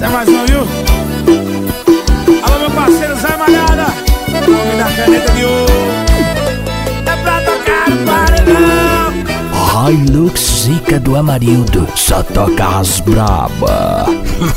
Essa é mais uma, viu? Alô, meu parceiro Zé Malhada, nome da caneta de ouro. É pra tocar no paredão. Hilux Zica do Amarildo, só toca as braba.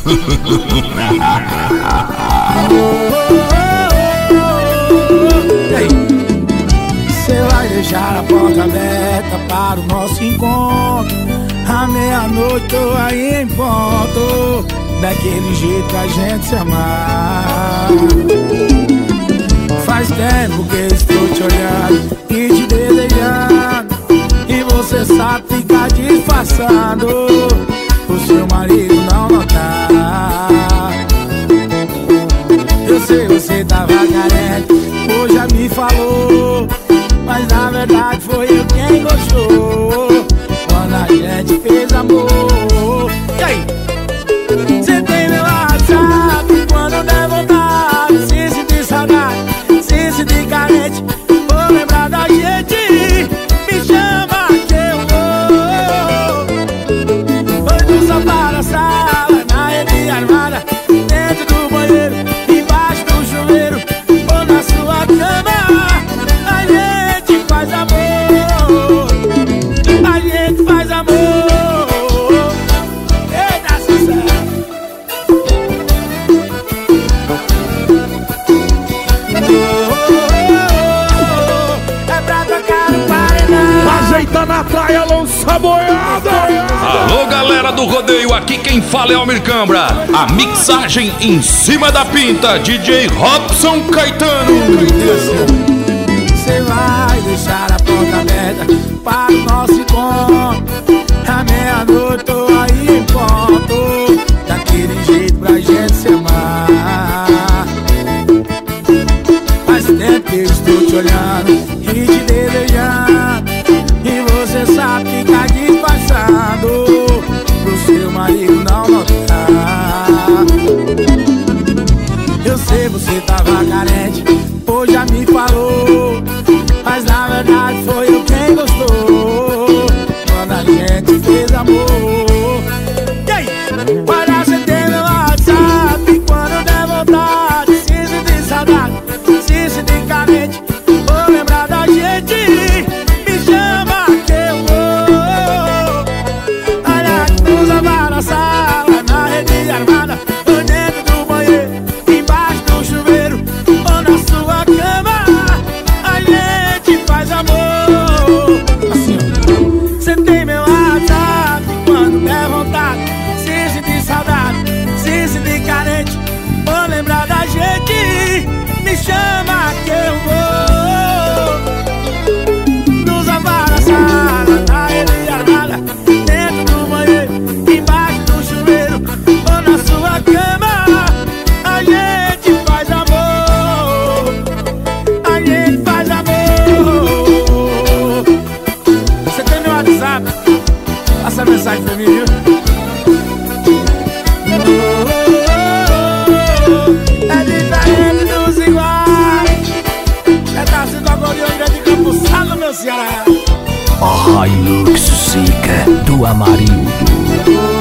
Cê vai deixar a porta aberta para o nosso encontro. À meia-noite tô aí em ponto, daquele jeito que a gente se amar. Faz tempo que estou te olhando e te desejando, e você sabe ficar disfarçando, o seu marido não notar. Eu sei, você tava carente, hoje já me falou, mas na verdade foi eu quem gostou quando a gente fez amor. E aí? Cê tem meu WhatsApp, quando der vontade, se sentir saudade, se sentir carente, vou lembrar da gente, me chama que eu vou. Foi no sofá da sala, na rede armada, dentro do banheiro, embaixo do chuveiro, ou na sua cama, a gente faz amor, a gente faz amor. Eita, sucesso! É pra tocar no paredão. Ajeita na praia, lança boiada. Alô, galera do rodeio, aqui quem fala é Almir Cambra. A mixagem em cima da pinta, DJ Robson Caetano. Você vai deixar a porta aberta para o nosso encontro. À meia-noite tô aí em ponto, daquele jeito pra gente se amar. Faz tempo que eu estou te olhando e te desejando, e você sabe ficar disfarçando, pro seu marido não notar. Eu sei, você tava carente, hoje já me falou, mas na verdade foi eu quem gostou quando a gente fez amor. E aí? Olha, você tem meu WhatsApp, quando der vontade, se sentir saudade, se sentir carente, vou lembrar da gente, me chama que eu vou. Olha, nos lavar na sala, na rede armada, ou dentro do banheiro, embaixo do chuveiro, ou na sua cama, a gente faz amor. Assim, ó. Cê tem meu WhatsApp, quando der vontade, se sentir saudade, se sentir carente, vou lembrar da gente, me chama que eu vou. Nos lavar na sala, na rede armada, dentro do banheiro, embaixo do chuveiro, ou na sua cama, a gente faz amor, a gente faz amor. Você tem meu WhatsApp? Passa a mensagem pra mim, viu? É diferente dos iguais, é da cidade Goiânia de Campo Salo, meu Ceará. Hilux Zica do Amarildo.